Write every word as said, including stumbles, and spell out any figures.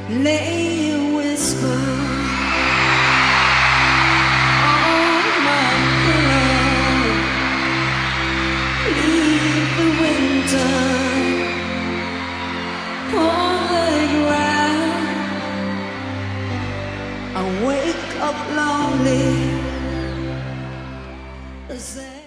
lay a whisper on my pillow. Leave the winter on the ground. I wake up lonely. Say